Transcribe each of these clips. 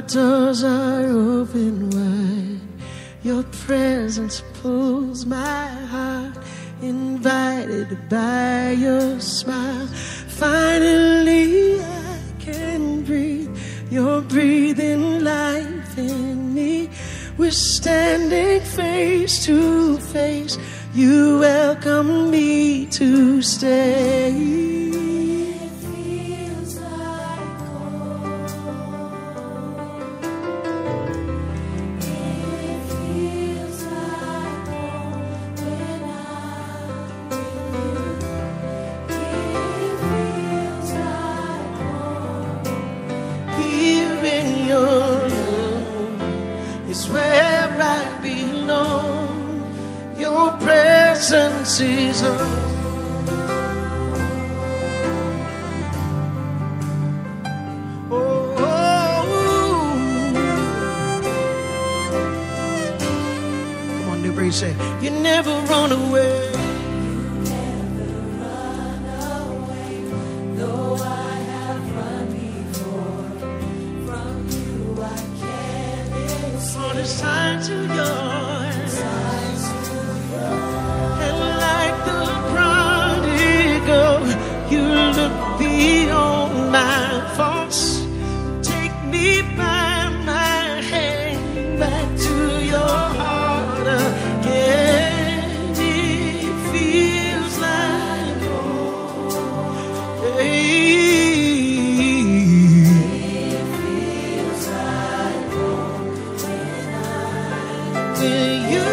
doors are open wide. Your presence pulls my heart, invited by your smile. Finally I can breathe. You're breathing life in me. We're standing face to face. You welcome me to stay. Season. Oh, come on, New Breed, say, you never run away. You never run away, though I have run before. From you I can't escape. On this time to yours. You look beyond my faults. Take me by my hand back to your heart again. It feels like home. It feels like home when I'm with you.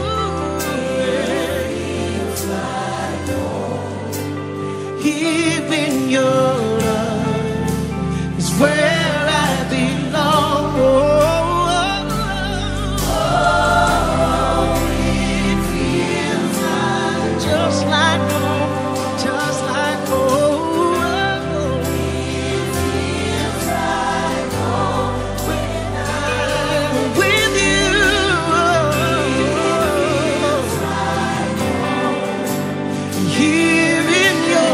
Here in your love is where I belong. It feels like just like home, just like home. It feels like home when I'm with you. It feels like home. Here in your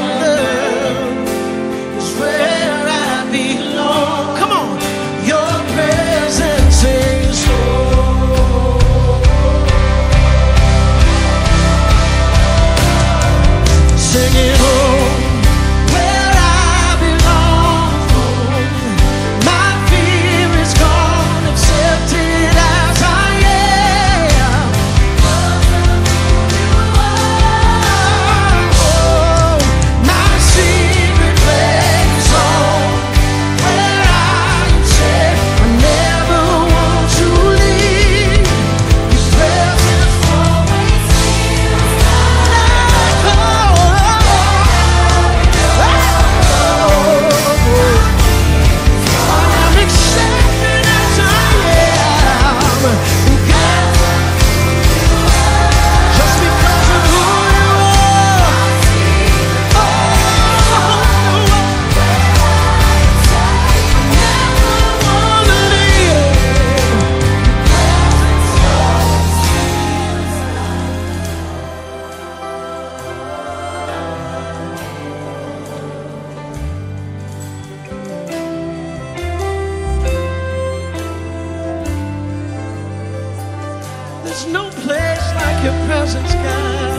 there's no place like your presence, God.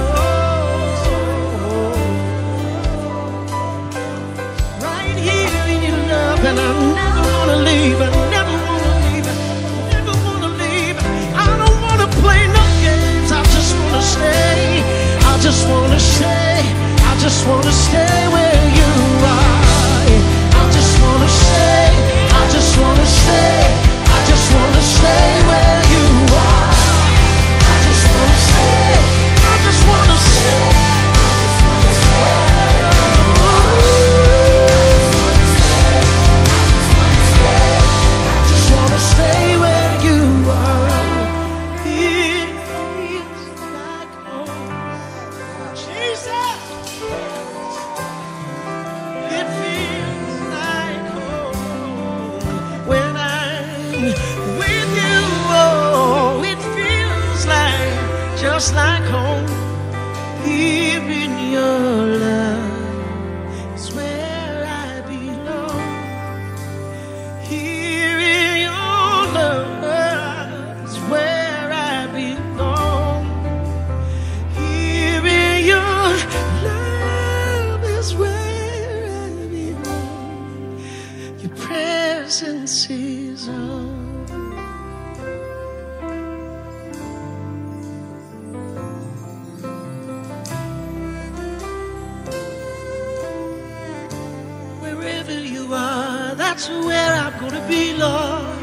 Right here in your love, and I never want to leave. I never want to leave. I never want to leave. I don't want to play no games. I just want to stay. I just want to stay. I just want to stay where you are. I just want to stay. I just want to stay. I just want to stay where you are. I just want to stay. I just want to stay. I just want to stay where you are. It feels like home. Jesus. It feels like home when I'm with you. Oh, it feels like just like home. Here in your love is where I belong. Here in your reason. Wherever you are, that's where I'm gonna be, Lord.